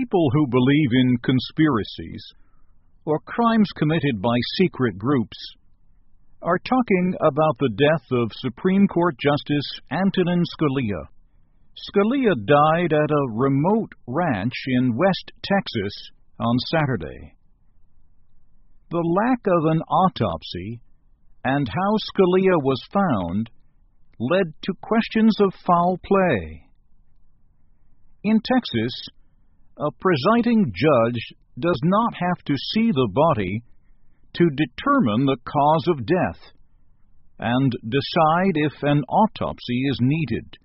People who believe in conspiracies or crimes committed by secret groups are talking about the death of Supreme Court Justice Antonin Scalia. Scalia died at a remote ranch in West Texas on Saturday. The lack of an autopsy and how Scalia was found led to questions of foul play. In Texas, a presiding judge does not have to see the body to determine the cause of death and decide if an autopsy is needed.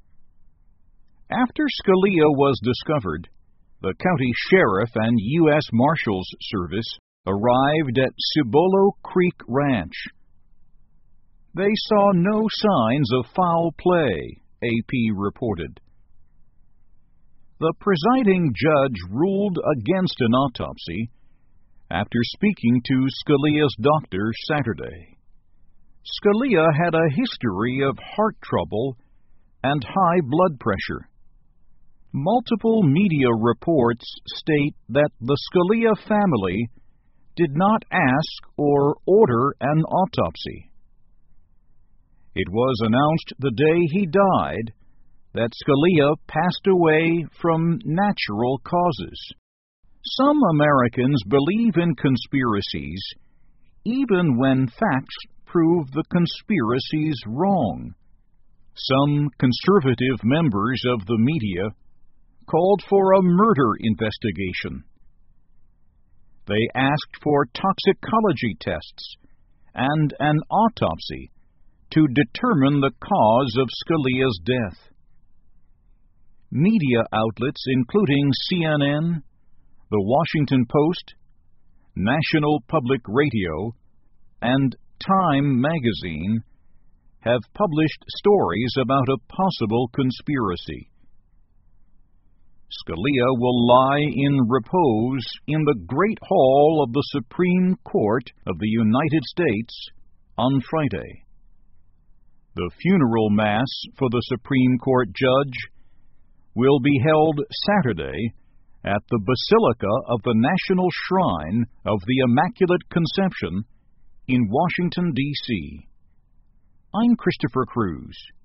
After Scalia was discovered, the county sheriff and U.S. Marshals Service arrived at Cibolo Creek Ranch. They saw no signs of foul play, AP reported. The presiding judge ruled against an autopsy after speaking to Scalia's doctor Saturday. Scalia had a history of heart trouble and high blood pressure. Multiple media reports state that the Scalia family did not ask or order an autopsy. It was announced the day he died that Scalia passed away from natural causes. Some Americans believe in conspiracies even when facts prove the conspiracies wrong. Some conservative members of the media called for a murder investigation. They asked for toxicology tests and an autopsy to determine the cause of Scalia's death. Media outlets including CNN, The Washington Post, National Public Radio, and Time magazine have published stories about a possible conspiracy. Scalia will lie in repose in the Great Hall of the Supreme Court of the United States on Friday. The funeral mass for the Supreme Court judge will be held Saturday at the Basilica of the National Shrine of the Immaculate Conception in Washington, D.C. I'm Christopher Cruz.